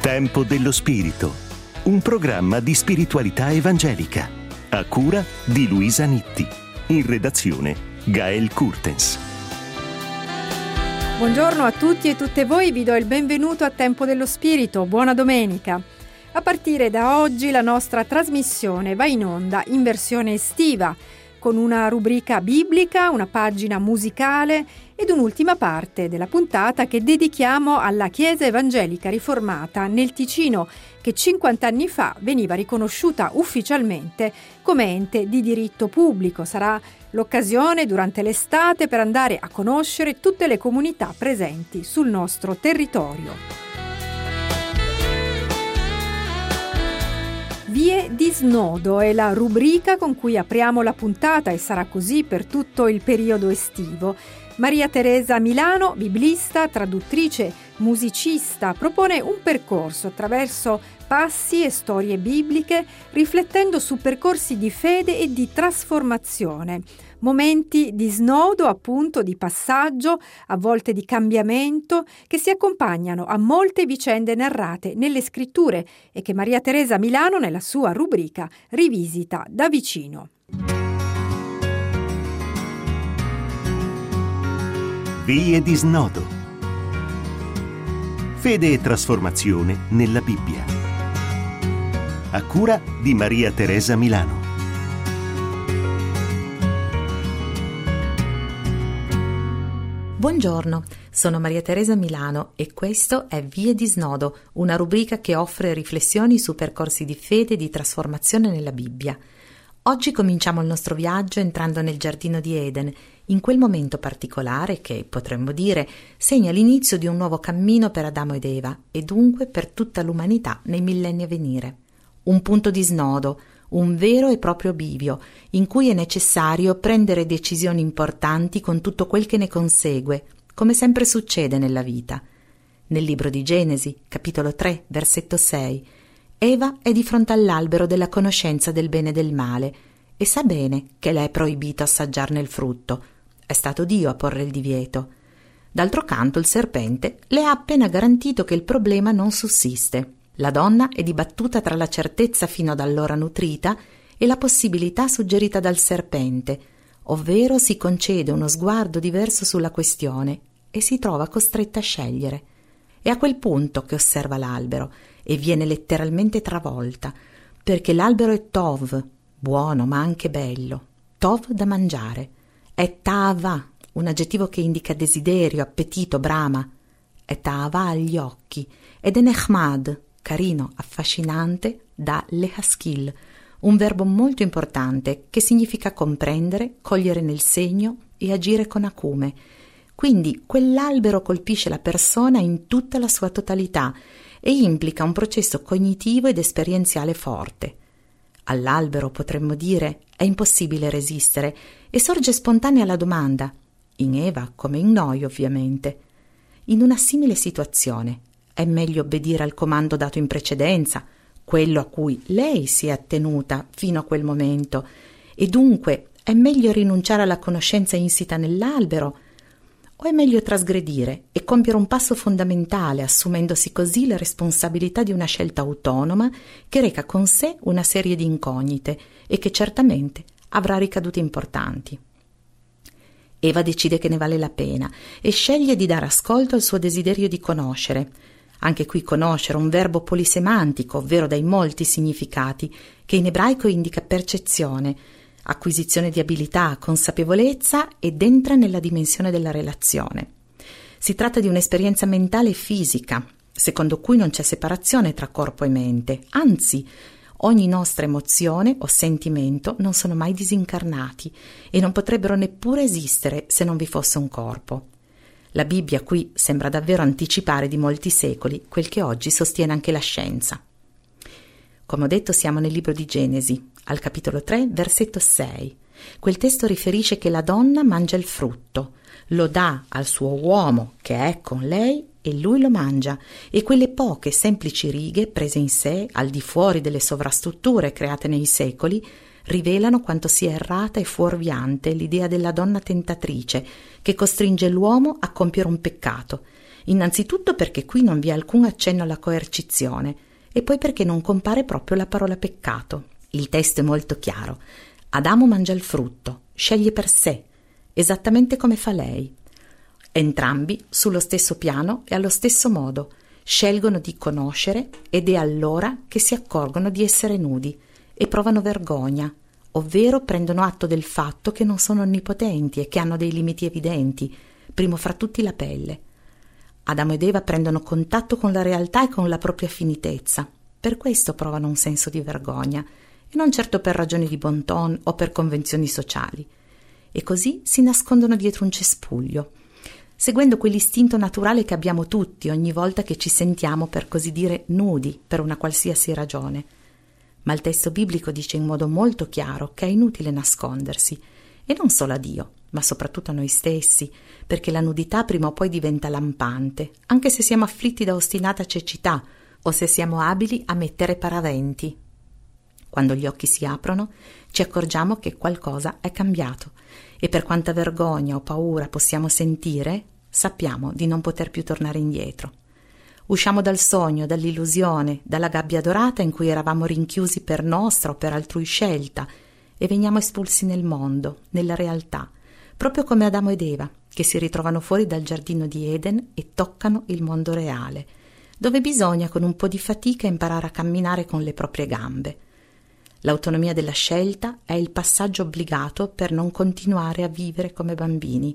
Tempo dello Spirito, un programma di spiritualità evangelica, a cura di Luisa Nitti, in redazione Gael Kurtens. Buongiorno a tutti e tutte voi, vi do il benvenuto a Tempo dello Spirito, buona domenica. A partire da oggi la nostra trasmissione va in onda in versione estiva, con una rubrica biblica, una pagina musicale ed un'ultima parte della puntata che dedichiamo alla Chiesa Evangelica Riformata nel Ticino, che 50 anni fa veniva riconosciuta ufficialmente come ente di diritto pubblico. Sarà l'occasione durante l'estate per andare a conoscere tutte le comunità presenti sul nostro territorio. Vie di Snodo è la rubrica con cui apriamo la puntata e sarà così per tutto il periodo estivo. Maria Teresa Milano, biblista, traduttrice, musicista, propone un percorso attraverso passi e storie bibliche, riflettendo su percorsi di fede e di trasformazione. Momenti di snodo, appunto, di passaggio, a volte di cambiamento, che si accompagnano a molte vicende narrate nelle scritture e che Maria Teresa Milano, nella sua rubrica, rivisita da vicino. Vie di Snodo. Fede e trasformazione nella Bibbia. A cura di Maria Teresa Milano. Buongiorno, sono Maria Teresa Milano e questo è Vie di Snodo, una rubrica che offre riflessioni su percorsi di fede e di trasformazione nella Bibbia. Oggi cominciamo il nostro viaggio entrando nel giardino di Eden, in quel momento particolare che, potremmo dire, segna l'inizio di un nuovo cammino per Adamo ed Eva e dunque per tutta l'umanità nei millenni a venire. Un punto di snodo, un vero e proprio bivio, in cui è necessario prendere decisioni importanti con tutto quel che ne consegue, come sempre succede nella vita. Nel libro di Genesi, capitolo 3, versetto 6, Eva è di fronte all'albero della conoscenza del bene e del male e sa bene che le è proibito assaggiarne il frutto. È stato Dio a porre il divieto. D'altro canto il serpente le ha appena garantito che il problema non sussiste. La donna è dibattuta tra la certezza fino ad allora nutrita e la possibilità suggerita dal serpente, ovvero si concede uno sguardo diverso sulla questione e si trova costretta a scegliere. È a quel punto che osserva l'albero e viene letteralmente travolta, perché l'albero è tov, buono ma anche bello, tov da mangiare, è ta'ava, un aggettivo che indica desiderio, appetito, brama, è ta'ava agli occhi ed è nechmad, carino, affascinante, da lehaskil, un verbo molto importante che significa comprendere, cogliere nel segno e agire con acume. Quindi quell'albero colpisce la persona in tutta la sua totalità e implica un processo cognitivo ed esperienziale forte. All'albero, potremmo dire, è impossibile resistere e sorge spontanea la domanda, in Eva come in noi ovviamente. In una simile situazione è meglio obbedire al comando dato in precedenza, quello a cui lei si è attenuta fino a quel momento, e dunque è meglio rinunciare alla conoscenza insita nell'albero, o è meglio trasgredire e compiere un passo fondamentale, assumendosi così la responsabilità di una scelta autonoma che reca con sé una serie di incognite e che certamente avrà ricadute importanti. Eva decide che ne vale la pena e sceglie di dare ascolto al suo desiderio di conoscere. Anche qui conoscere un verbo polisemantico, ovvero dai molti significati, che in ebraico indica percezione, acquisizione di abilità, consapevolezza ed entra nella dimensione della relazione. Si tratta di un'esperienza mentale e fisica, secondo cui non c'è separazione tra corpo e mente, anzi, ogni nostra emozione o sentimento non sono mai disincarnati e non potrebbero neppure esistere se non vi fosse un corpo. La Bibbia qui sembra davvero anticipare di molti secoli quel che oggi sostiene anche la scienza. Come ho detto, siamo nel libro di Genesi, al capitolo 3, versetto 6. Quel testo riferisce che la donna mangia il frutto, lo dà al suo uomo che è con lei e lui lo mangia, e quelle poche semplici righe prese in sé, al di fuori delle sovrastrutture create nei secoli, rivelano quanto sia errata e fuorviante l'idea della donna tentatrice che costringe l'uomo a compiere un peccato Innanzitutto perché qui non vi è alcun accenno alla coercizione e poi perché non compare proprio la parola peccato. Il testo è molto chiaro. Adamo mangia il frutto, sceglie per sé, esattamente come fa lei. Entrambi sullo stesso piano e allo stesso modo scelgono di conoscere ed è allora che si accorgono di essere nudi e provano vergogna, ovvero prendono atto del fatto che non sono onnipotenti e che hanno dei limiti evidenti, primo fra tutti la pelle. Adamo ed Eva prendono contatto con la realtà e con la propria finitezza, per questo provano un senso di vergogna, e non certo per ragioni di bon ton o per convenzioni sociali. E così si nascondono dietro un cespuglio, seguendo quell'istinto naturale che abbiamo tutti ogni volta che ci sentiamo, per così dire, nudi per una qualsiasi ragione. Ma il testo biblico dice in modo molto chiaro che è inutile nascondersi, e non solo a Dio, ma soprattutto a noi stessi, perché la nudità prima o poi diventa lampante, anche se siamo afflitti da ostinata cecità o se siamo abili a mettere paraventi. Quando gli occhi si aprono, ci accorgiamo che qualcosa è cambiato e per quanta vergogna o paura possiamo sentire, sappiamo di non poter più tornare indietro. Usciamo dal sogno, dall'illusione, dalla gabbia dorata in cui eravamo rinchiusi per nostra o per altrui scelta e veniamo espulsi nel mondo, nella realtà, proprio come Adamo ed Eva, che si ritrovano fuori dal giardino di Eden e toccano il mondo reale, dove bisogna con un po' di fatica imparare a camminare con le proprie gambe. L'autonomia della scelta è il passaggio obbligato per non continuare a vivere come bambini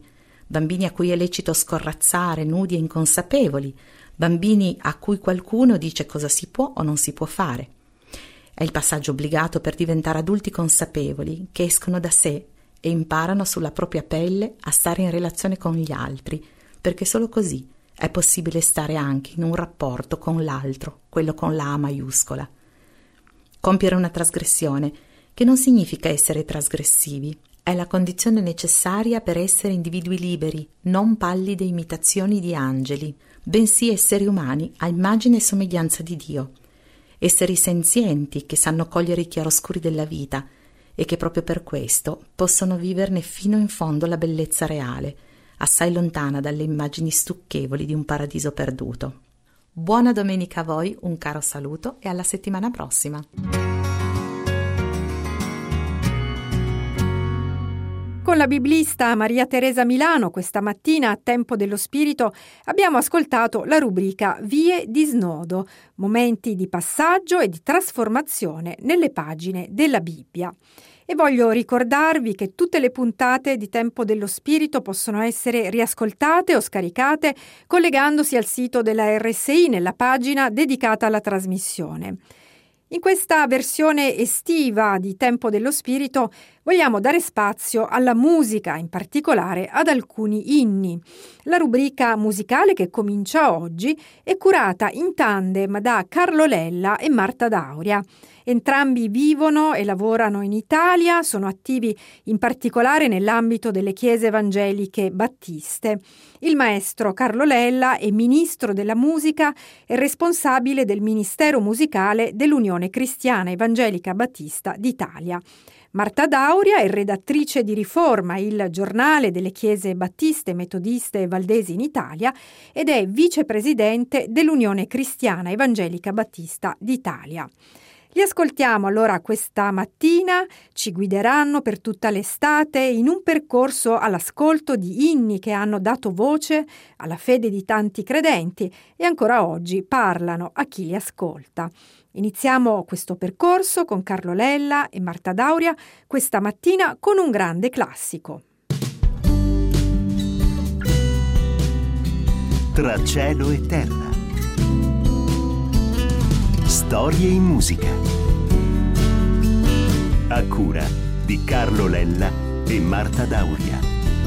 a cui è lecito scorrazzare nudi e inconsapevoli, bambini a cui qualcuno dice cosa si può o non si può fare. È il passaggio obbligato per diventare adulti consapevoli che escono da sé e imparano sulla propria pelle a stare in relazione con gli altri, perché solo così è possibile stare anche in un rapporto con l'altro, quello con la A maiuscola. Compiere una trasgressione, che non significa essere trasgressivi, è la condizione necessaria per essere individui liberi, non pallide imitazioni di angeli, bensì esseri umani a immagine e somiglianza di Dio, esseri senzienti che sanno cogliere i chiaroscuri della vita e che proprio per questo possono viverne fino in fondo la bellezza reale, assai lontana dalle immagini stucchevoli di un paradiso perduto. Buona domenica a voi, un caro saluto e alla settimana prossima. Con la biblista Maria Teresa Milano questa mattina a Tempo dello Spirito abbiamo ascoltato la rubrica Vie di Snodo, momenti di passaggio e di trasformazione nelle pagine della Bibbia. E voglio ricordarvi che tutte le puntate di Tempo dello Spirito possono essere riascoltate o scaricate collegandosi al sito della RSI nella pagina dedicata alla trasmissione. In questa versione estiva di Tempo dello Spirito vogliamo dare spazio alla musica, in particolare ad alcuni inni. La rubrica musicale che comincia oggi è curata in tandem da Carlo Lella e Marta Dauria. Entrambi vivono e lavorano in Italia, sono attivi in particolare nell'ambito delle chiese evangeliche battiste. Il maestro Carlo Lella è ministro della musica e responsabile del Ministero musicale dell'Unione Cristiana Evangelica Battista d'Italia. Marta Dauria è redattrice di Riforma, il giornale delle chiese battiste, metodiste e valdesi in Italia, ed è vicepresidente dell'Unione Cristiana Evangelica Battista d'Italia. Li ascoltiamo allora questa mattina, ci guideranno per tutta l'estate in un percorso all'ascolto di inni che hanno dato voce alla fede di tanti credenti e ancora oggi parlano a chi li ascolta. Iniziamo questo percorso con Carlo Lella e Marta Dauria questa mattina con un grande classico. Tra cielo e terra. Storie in musica. A cura di Carlo Lella e Marta Dauria.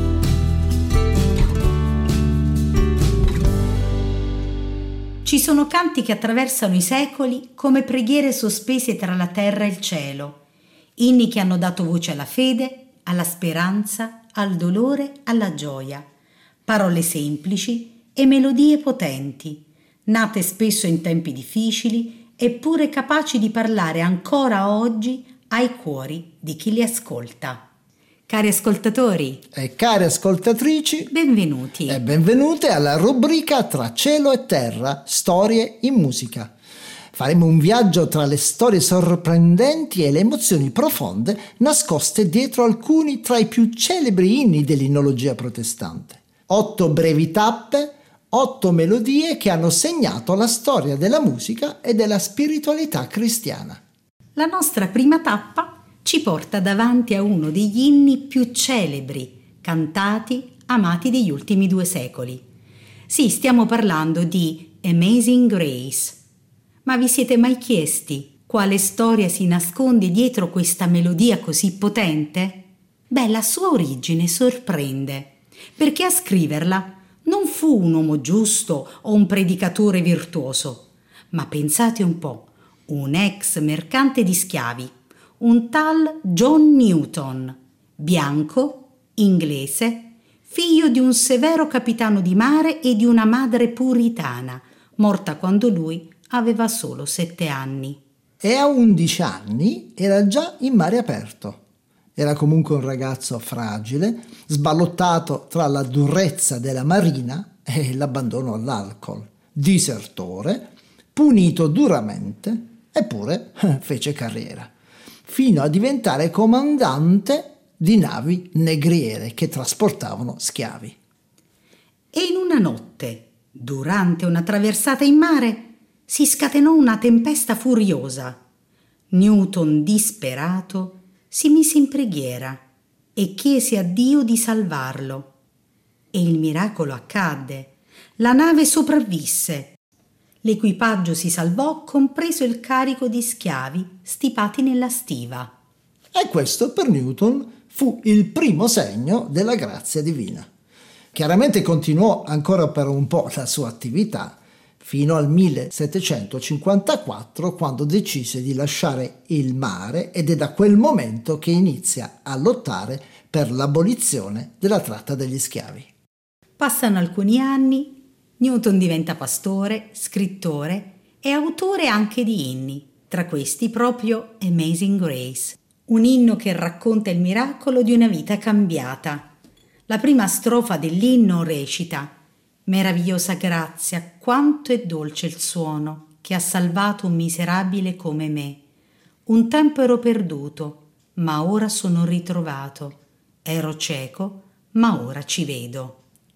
Ci sono canti che attraversano i secoli come preghiere sospese tra la terra e il cielo, inni che hanno dato voce alla fede, alla speranza, al dolore, alla gioia, parole semplici e melodie potenti, nate spesso in tempi difficili eppure capaci di parlare ancora oggi ai cuori di chi li ascolta. Cari ascoltatori e cari ascoltatrici, benvenuti e benvenute alla rubrica Tra cielo e terra, storie in musica. Faremo un viaggio tra le storie sorprendenti e le emozioni profonde nascoste dietro alcuni tra i più celebri inni dell'innologia protestante. 8 brevi tappe, 8 melodie che hanno segnato la storia della musica e della spiritualità cristiana. La nostra prima tappa ci porta davanti a uno degli inni più celebri, cantati, amati degli ultimi 2 secoli. Sì, stiamo parlando di Amazing Grace. Ma vi siete mai chiesti quale storia si nasconde dietro questa melodia così potente? Beh, la sua origine sorprende, perché a scriverla non fu un uomo giusto o un predicatore virtuoso, ma pensate un po', un ex mercante di schiavi, un tal John Newton, bianco, inglese, figlio di un severo capitano di mare e di una madre puritana, morta quando lui aveva solo 7 anni. E a 11 anni era già in mare aperto. Era comunque un ragazzo fragile, sballottato tra la durezza della marina e l'abbandono all'alcol, disertore, punito duramente, eppure fece carriera, fino a diventare comandante di navi negriere che trasportavano schiavi. E in una notte, durante una traversata in mare, si scatenò una tempesta furiosa. Newton, disperato, si mise in preghiera e chiese a Dio di salvarlo. E il miracolo accadde. La nave sopravvisse. L'equipaggio si salvò, compreso il carico di schiavi stipati nella stiva. E questo per Newton fu il primo segno della grazia divina. Chiaramente continuò ancora per un po' la sua attività, fino al 1754, quando decise di lasciare il mare, ed è da quel momento che inizia a lottare per l'abolizione della tratta degli schiavi. Passano alcuni anni, Newton diventa pastore, scrittore e autore anche di inni, tra questi proprio Amazing Grace, un inno che racconta il miracolo di una vita cambiata. La prima strofa dell'inno recita: «Meravigliosa grazia, quanto è dolce il suono che ha salvato un miserabile come me. Un tempo ero perduto, ma ora sono ritrovato. Ero cieco, ma ora ci vedo».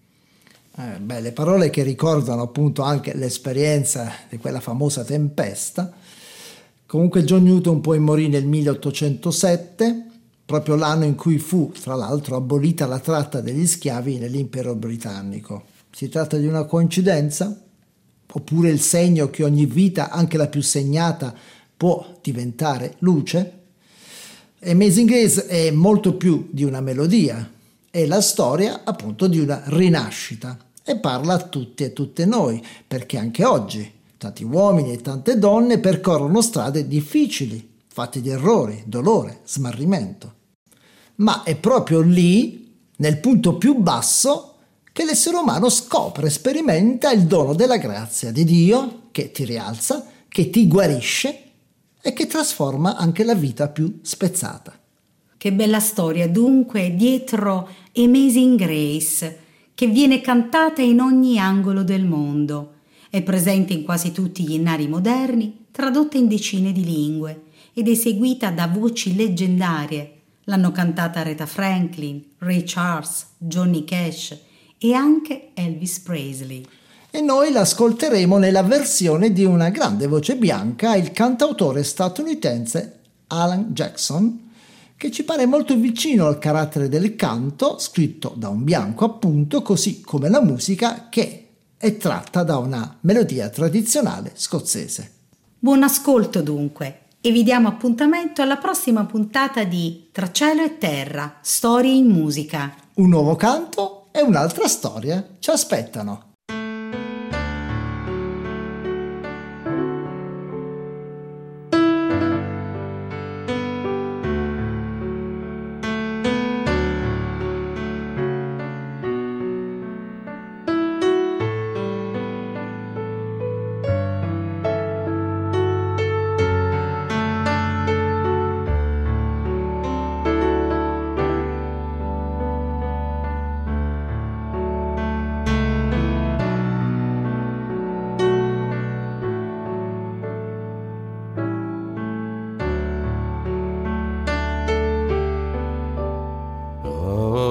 Le parole che ricordano appunto anche l'esperienza di quella famosa tempesta. Comunque John Newton poi morì nel 1807, proprio l'anno in cui fu, tra l'altro, abolita la tratta degli schiavi nell'impero britannico. Si tratta di una coincidenza? Oppure il segno che ogni vita, anche la più segnata, può diventare luce? Amazing Grace è molto più di una melodia, è la storia appunto di una rinascita e parla a tutti e tutte noi, perché anche oggi tanti uomini e tante donne percorrono strade difficili, fatte di errori, dolore, smarrimento. Ma è proprio lì, nel punto più basso, che l'essere umano scopre e sperimenta il dono della grazia di Dio, che ti rialza, che ti guarisce e che trasforma anche la vita più spezzata. Che bella storia dunque dietro Amazing Grace, che viene cantata in ogni angolo del mondo. È presente in quasi tutti gli innari moderni, tradotta in decine di lingue ed eseguita da voci leggendarie. L'hanno cantata Aretha Franklin, Ray Charles, Johnny Cash e anche Elvis Presley. E noi l'ascolteremo nella versione di una grande voce bianca, il cantautore statunitense Alan Jackson, che ci pare molto vicino al carattere del canto, scritto da un bianco appunto, così come la musica che è tratta da una melodia tradizionale scozzese. Buon ascolto dunque e vi diamo appuntamento alla prossima puntata di Tra cielo e terra, storie in musica. Un nuovo canto e un'altra storia ci aspettano.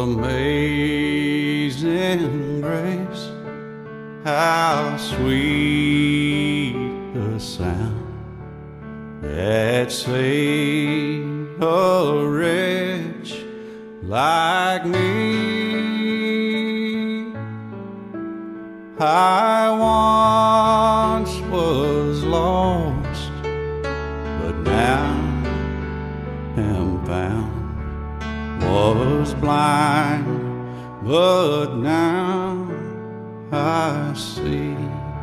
Amazing grace, how sweet the sound that saved a wretch like me. I once was lost, but now am found. Was blind, but now I see.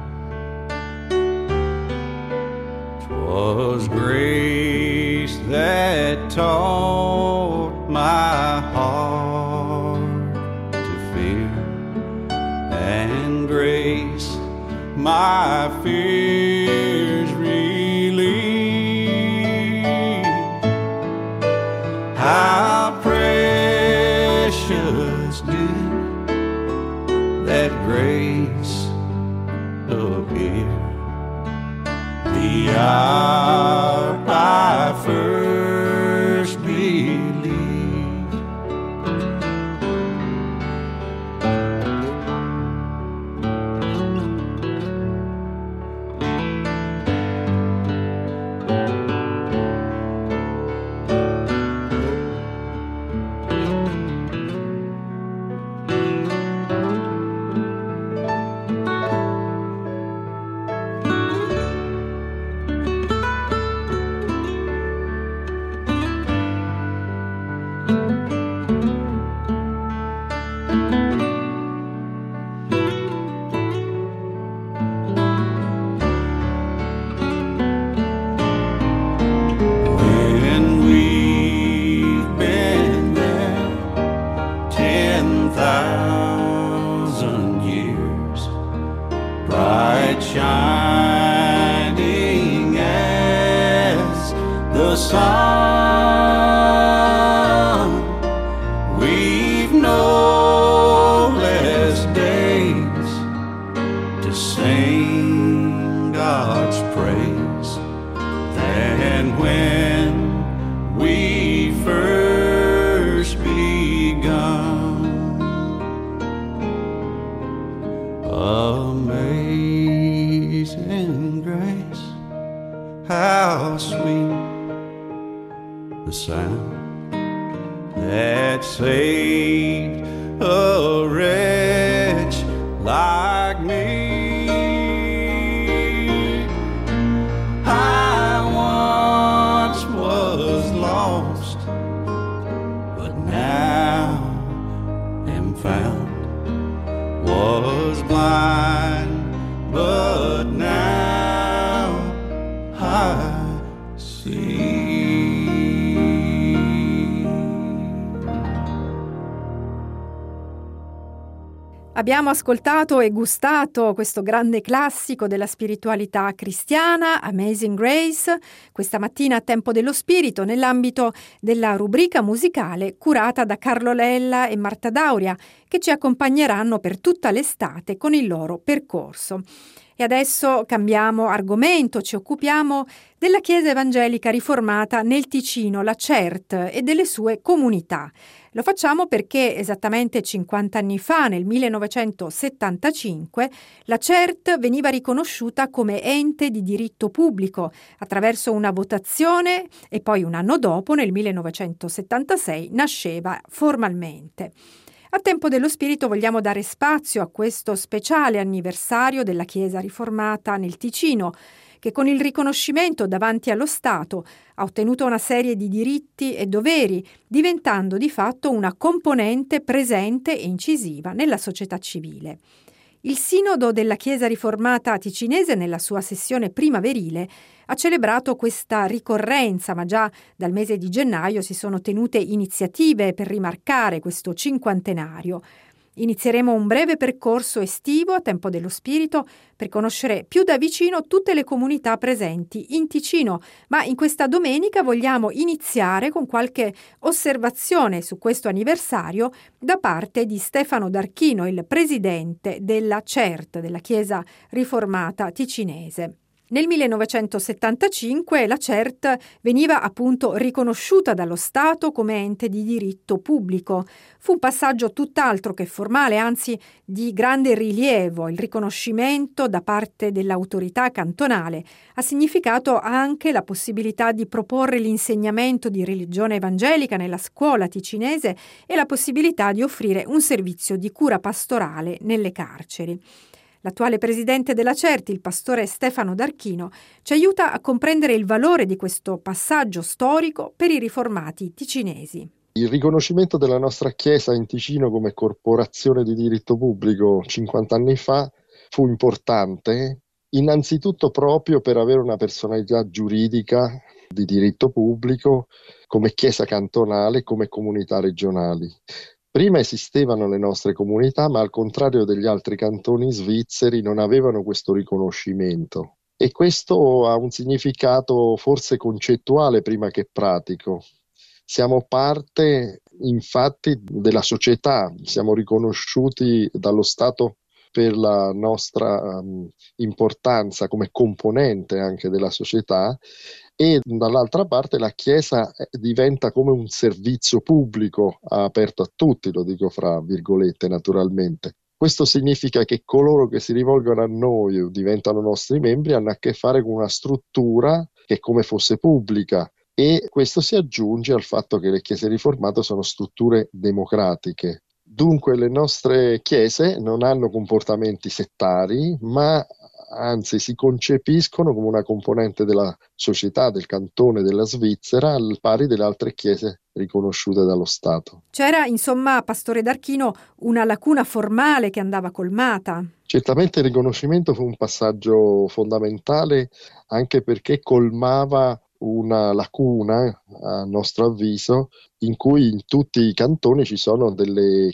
'Twas grace that taught my heart to fear, and grace my fears relieved. How precious did that grace appear, the hour I first believed. Shining as the sun, we've no less days to sing God's praise than when we first begun. Amazing grace, how sweet the sound that saved a wretch like me. I once was lost, but now am found. Was blind, but now I see. Abbiamo ascoltato e gustato questo grande classico della spiritualità cristiana, Amazing Grace, questa mattina a Tempo dello Spirito, nell'ambito della rubrica musicale curata da Carlo Lella e Marta Dauria, che ci accompagneranno per tutta l'estate con il loro percorso. E adesso cambiamo argomento, ci occupiamo della Chiesa Evangelica Riformata nel Ticino, la CERT, e delle sue comunità. Lo facciamo perché esattamente 50 anni fa, nel 1975, la CERT veniva riconosciuta come ente di diritto pubblico attraverso una votazione e poi un anno dopo, nel 1976, nasceva formalmente. A Tempo dello Spirito vogliamo dare spazio a questo speciale anniversario della Chiesa Riformata nel Ticino, che con il riconoscimento davanti allo Stato ha ottenuto una serie di diritti e doveri, diventando di fatto una componente presente e incisiva nella società civile. Il Sinodo della Chiesa Riformata ticinese, nella sua sessione primaverile, ha celebrato questa ricorrenza, ma già dal mese di gennaio si sono tenute iniziative per rimarcare questo cinquantenario. Inizieremo un breve percorso estivo a Tempo dello Spirito per conoscere più da vicino tutte le comunità presenti in Ticino, ma in questa domenica vogliamo iniziare con qualche osservazione su questo anniversario da parte di Stefano D'Archino, il presidente della CERT, della Chiesa Riformata ticinese. Nel 1975 la CERT veniva appunto riconosciuta dallo Stato come ente di diritto pubblico. Fu un passaggio tutt'altro che formale, anzi di grande rilievo. Il riconoscimento da parte dell'autorità cantonale ha significato anche la possibilità di proporre l'insegnamento di religione evangelica nella scuola ticinese e la possibilità di offrire un servizio di cura pastorale nelle carceri. L'attuale presidente della CERT, il pastore Stefano D'Archino, ci aiuta a comprendere il valore di questo passaggio storico per i riformati ticinesi. Il riconoscimento della nostra Chiesa in Ticino come corporazione di diritto pubblico 50 anni fa fu importante, innanzitutto proprio per avere una personalità giuridica di diritto pubblico come Chiesa cantonale, come comunità regionali. Prima esistevano le nostre comunità, ma al contrario degli altri cantoni svizzeri non avevano questo riconoscimento. E questo ha un significato forse concettuale prima che pratico. Siamo parte, infatti, della società, siamo riconosciuti dallo Stato per la nostra importanza come componente anche della società, e dall'altra parte la Chiesa diventa come un servizio pubblico aperto a tutti, lo dico fra virgolette naturalmente. Questo significa che coloro che si rivolgono a noi o diventano nostri membri hanno a che fare con una struttura che è come fosse pubblica, e questo si aggiunge al fatto che le chiese riformate sono strutture democratiche. Dunque le nostre chiese non hanno comportamenti settari, ma anzi si concepiscono come una componente della società, del cantone della Svizzera, al pari delle altre chiese riconosciute dallo Stato. C'era, insomma, pastore D'Archino, una lacuna formale che andava colmata. Certamente il riconoscimento fu un passaggio fondamentale, anche perché colmava una lacuna, a nostro avviso, in cui in tutti i cantoni ci sono delle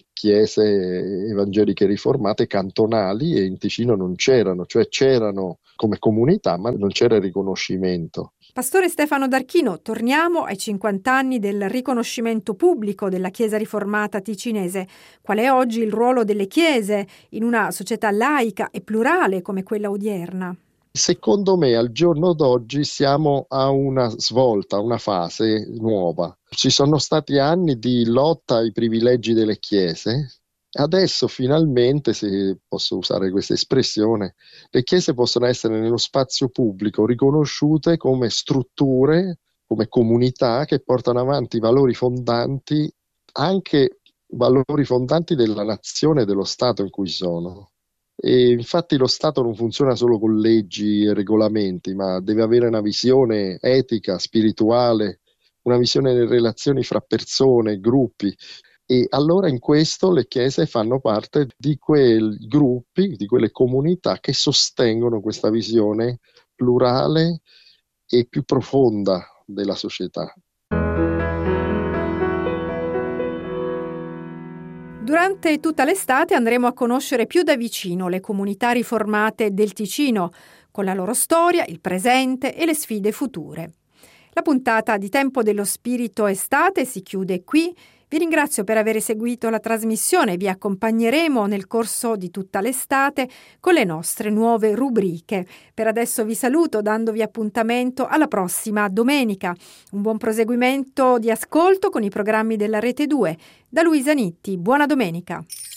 chiese evangeliche riformate cantonali e in Ticino non c'erano, cioè c'erano come comunità ma non c'era il riconoscimento. Pastore Stefano D'Archino, torniamo ai 50 anni del riconoscimento pubblico della Chiesa riformata ticinese. Qual è oggi il ruolo delle chiese in una società laica e plurale come quella odierna? Secondo me al giorno d'oggi siamo a una svolta, una fase nuova. Ci sono stati anni di lotta ai privilegi delle chiese. Adesso finalmente, se posso usare questa espressione, le chiese possono essere nello spazio pubblico riconosciute come strutture, come comunità che portano avanti valori fondanti, anche valori fondanti della nazione e dello Stato in cui sono. E infatti lo Stato non funziona solo con leggi e regolamenti, ma deve avere una visione etica, spirituale, una visione delle relazioni fra persone, gruppi. E allora in questo le chiese fanno parte di quei gruppi, di quelle comunità che sostengono questa visione plurale e più profonda della società. Durante tutta l'estate andremo a conoscere più da vicino le comunità riformate del Ticino, con la loro storia, il presente e le sfide future. La puntata di Tempo dello Spirito Estate si chiude qui. Vi ringrazio per aver seguito la trasmissione. Vi accompagneremo nel corso di tutta l'estate con le nostre nuove rubriche. Per adesso vi saluto dandovi appuntamento alla prossima domenica. Un buon proseguimento di ascolto con i programmi della Rete 2. Da Luisa Nitti, buona domenica.